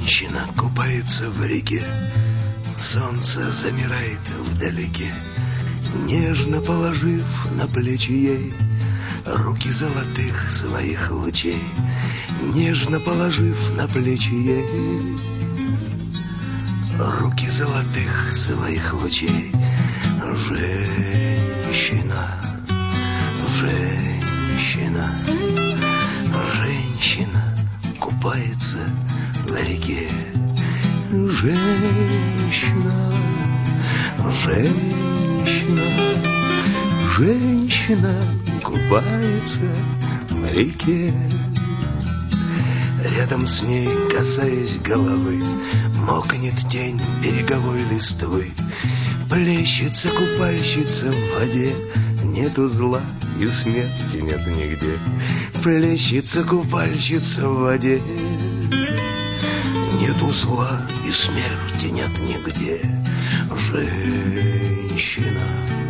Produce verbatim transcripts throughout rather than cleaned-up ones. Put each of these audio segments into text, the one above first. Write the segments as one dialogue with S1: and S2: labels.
S1: Женщина купается в реке, солнце замирает вдалеке, нежно положив на плечи ей руки золотых своих лучей, нежно положив на плечи ей руки золотых своих лучей. Женщина, женщина, женщина купается в реке. Женщина, женщина, женщина купается в реке. Рядом с ней, касаясь головы, мокнет тень береговой листвы. Плещется купальщица в воде, нету зла и смерти нет нигде. Плещется купальщица в воде, нету зла и смерти нет нигде. Женщина,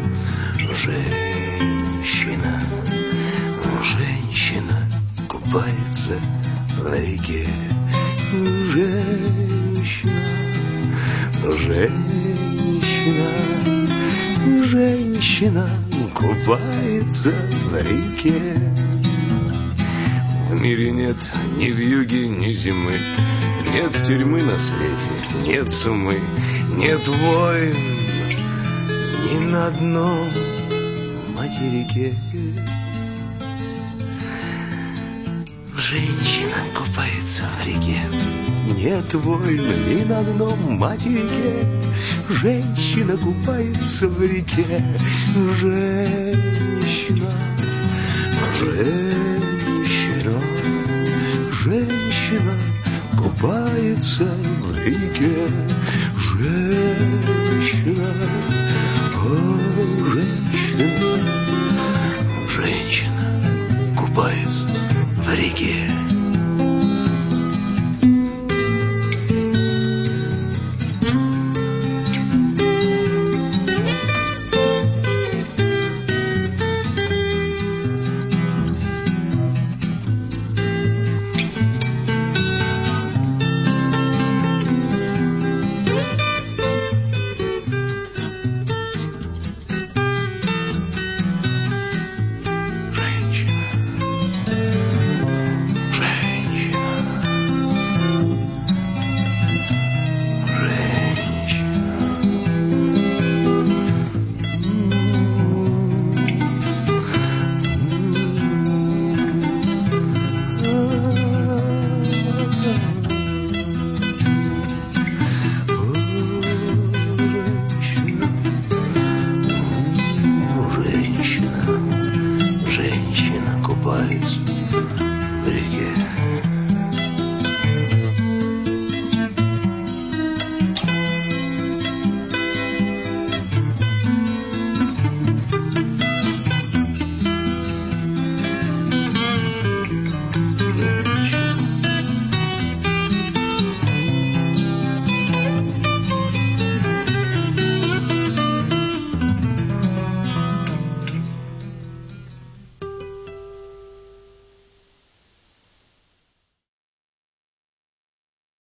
S1: женщина, женщина купается в реке. Женщина, женщина, женщина купается в реке. В мире нет ни вьюги, ни зимы, нет тюрьмы на свете, нет сумы, нет войн ни на одном материке. Женщина купается в реке, нет войн ни на одном материке. Женщина купается в реке. Женщина, женщина, женщина купается в реке. Женщина,